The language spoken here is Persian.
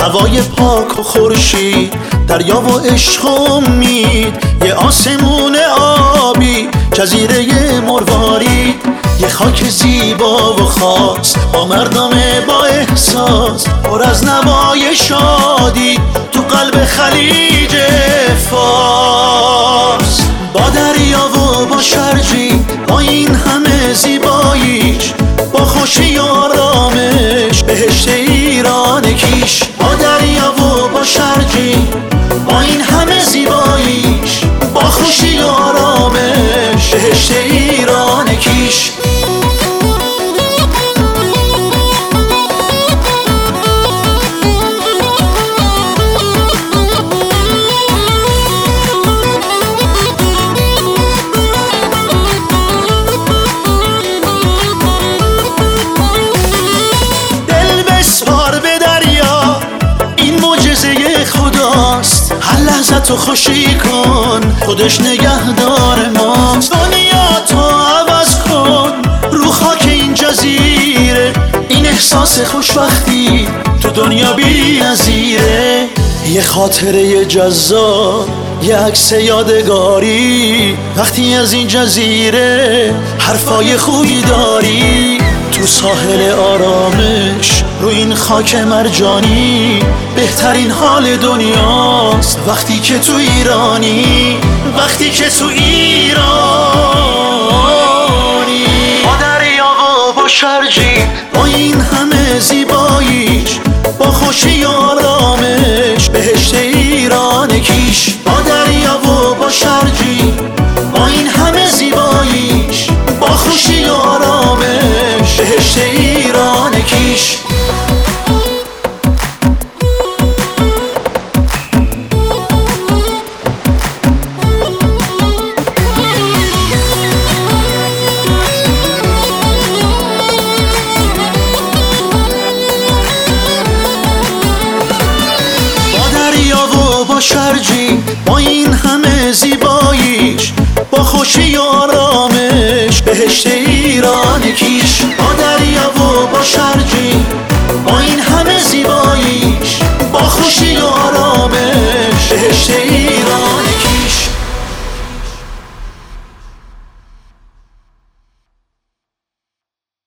هوای پاک و خورشید، دریا و عشق و امید، یه آسمون آبی، جزیره مروارید، یه خاک زیبا و خاص با مردم با احساس، پر از نوای شادی تو قلب خلیج فارس. با دریا و با شرجی، با این همه زیباییش، با خوشی و آرامش، بهشت ایران کیش. با دریا و با شرجی، با این همه زیباییش، با خوشی و آرامش، بهشت ایران کیش. هر لحظه تو خوشی کن، خودش نگهدار ماست. دنیا تو عوض کن رو خاک این جزیره، این احساس خوشبختی تو دنیا بی نظیره. یه خاطره جذاب، یه عکس یادگاری، وقتی از این جزیره حرفای خوبی داری. تو ساحل آرامش رو این خاک مرجانی، بهترین حال دنیاست وقتی که تو ایرانی، وقتی که تو ایرانی. با دریا و با شرجی، با این همه زیباییش، با خوشی و آرامش، بهشت ایران کیش. با دریا و با شرجی، با این همه زیباییش، با خوشی و آرامش، بهشت ایران کیش. با شرجی، با این همه زیباییش، با خوشی و